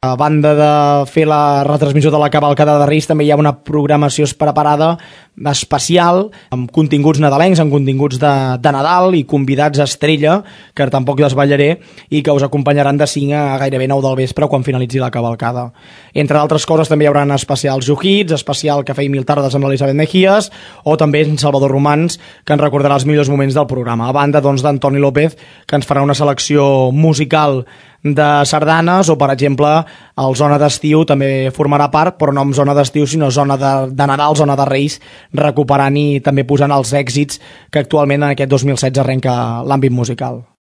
A banda de fer la retransmissió de la cavalcada de Reis, també hi ha una programació preparada especial, amb continguts nadalencs, amb continguts de Nadal i convidats estrella, que tampoc desballaré, i que us acompanyaran de 5 a gairebé 9 del vespre quan finalitzi la cavalcada. Entre d'altres coses també hi haurà especials Juhits, especial Cafè i Mil Tardes amb l'Elisabet Mejías, o també en Salvador Romans, que ens recordarà els millors moments del programa. A banda d'Antoni López, que ens farà una selecció musical de sardanes, o per exemple el Zona d'Estiu també formarà part, però no amb Zona d'Estiu sinó Zona de Nadal, Zona de Reis, recuperant i també posant els èxits que actualment en aquest 2016 arrenca l'àmbit musical.